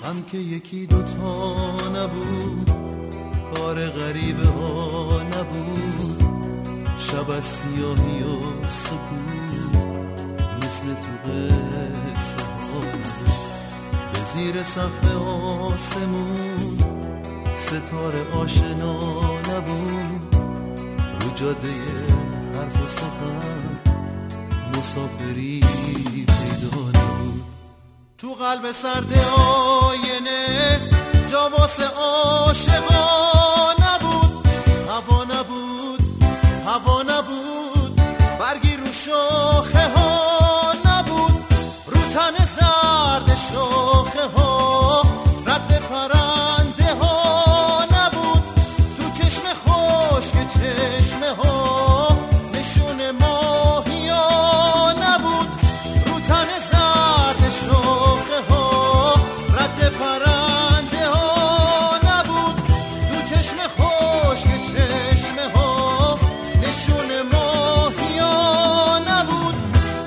هم که یکی دوتا نبود، کار غریبه ها نبود، شب از سیاهی و سکوت مثل تو قصه ها نبود. به زیر سقف آسمون ستاره آشنا نبود، رو جاده حرف و سخن مسافری پیدا نبود. تو قلب سرد آینه جا واسه عاشقا نبود، هوا نبود، هوا نبود، برگی رو شاخه ها نبود، رو تن زرد شاخه ها رد پرنده ها نبود، تو چشم خشک چشمه ها نشون ماهی ها نبود، رو تن زرد شاخه ها رد پرنده ها نبود، تو چشم خشک چشمه ها نشون ماهی ها نبود.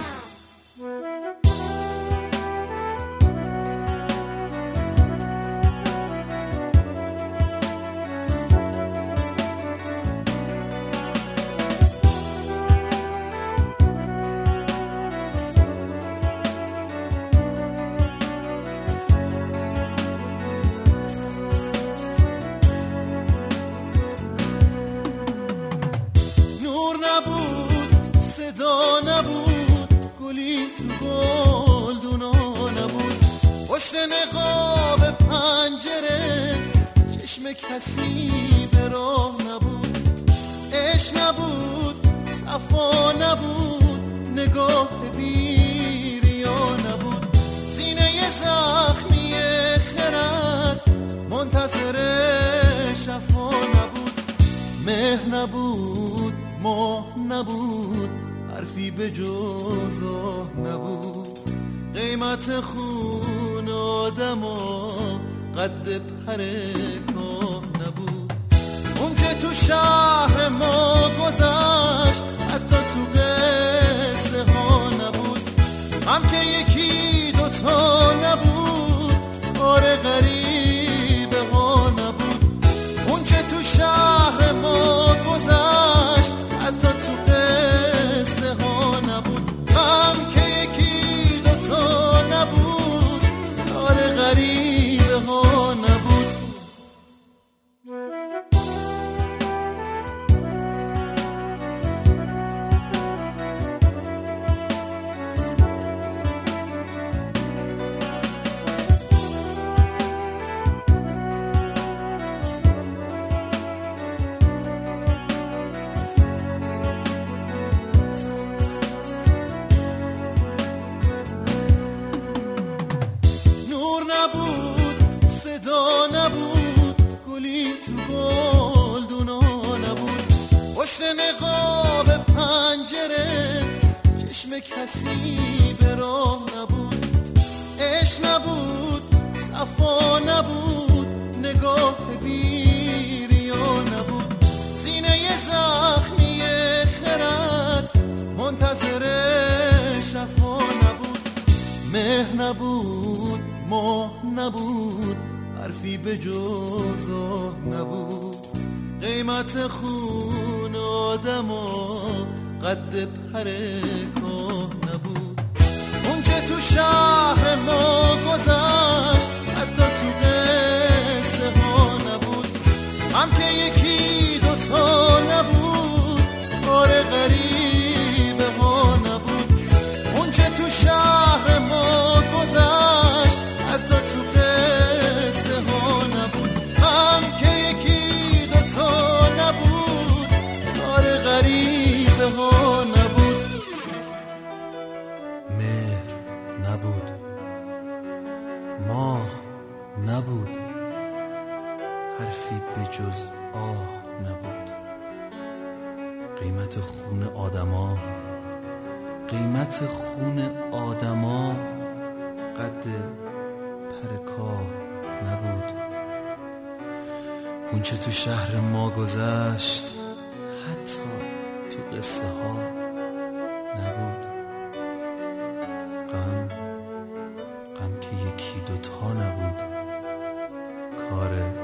نبود، صدا نبود، گلی تو گلدونا نبود، پشت نقاب پنجره چشم کسی به راه نبود، عشق نبود، صفا نبود، نگاه بیریا نبود، سینه زخمی خرد منتظر شفا نبود، مهر نبود، ماه نبود، حرفی به جز آه نبود، قیمت خون آدما قد پر کاه نبود، اون که تو شهر ما گذشت حتی تو قصه ها نبود، هم که یکی دوتا نبود، کار غریبه ها نبود، اون که تو شهر ما گذشت حتی تو قصه ها نبود، هم که یکی دوتا نبود، کار غریبه ها نبود. نبود، صدا نبود، گلی تو گلدونا نبود، پشت نقاب پنجره چشم کسی به راه نبود، عشق نبود، صفا نبود، نگاه بیریا نبود، سینه زخمی خرد منتظر شفا نبود، مهر نبود، ماه نبود، حرفی به جز آه نبود، قیمت خون آدما قد پر کاه نبود، اون که تو شهر ما گذشت حتی تو قصه ها نبود، هم که یکی دوتا نبود، کار غریبه ها نبود، اون که تو شهر ما گذشت حتی تو قصه ها نبود، هم که یکی دوتا نبود، کار غریبه ها نبود. مهر نبود، ماه نبود، حرفی به جز آه نبود، قیمت خون آدما، قیمت خون آدما قد پر کاه نبود، اون چه تو شهر ما گذشت حتی تو قصه ها نبود، غم که یکی دوتا نبود، آره